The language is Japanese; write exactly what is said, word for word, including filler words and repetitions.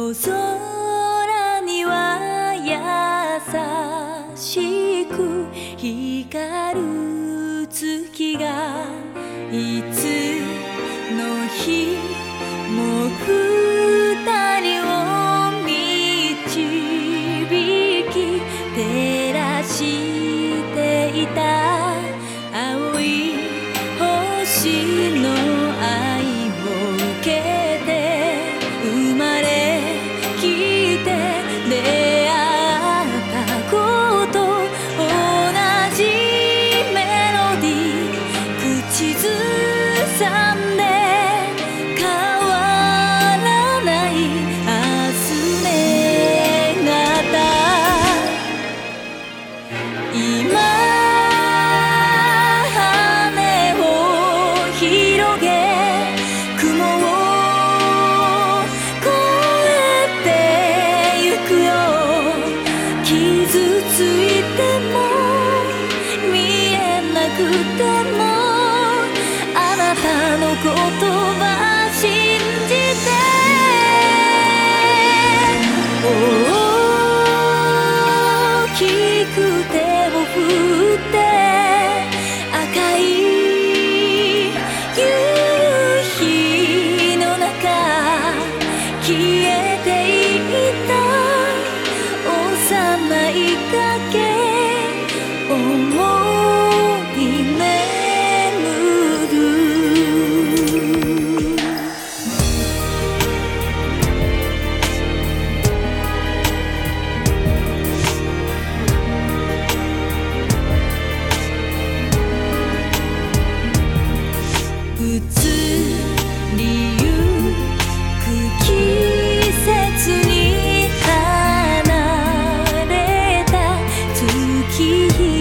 夜空には優しく光る月がいつの日も二人を導き照らしていた青い星の愛を受けて生まれきて出会ったこと同じメロディー口ずさんで変わらない明日ねがた今羽を広げ雲を越えてゆくよ傷ついても見えなくてもあなたの言葉信じて大きく手を振って赤い夕日の中消えていった幼い影思い巡る移りゆく季節に離れた月日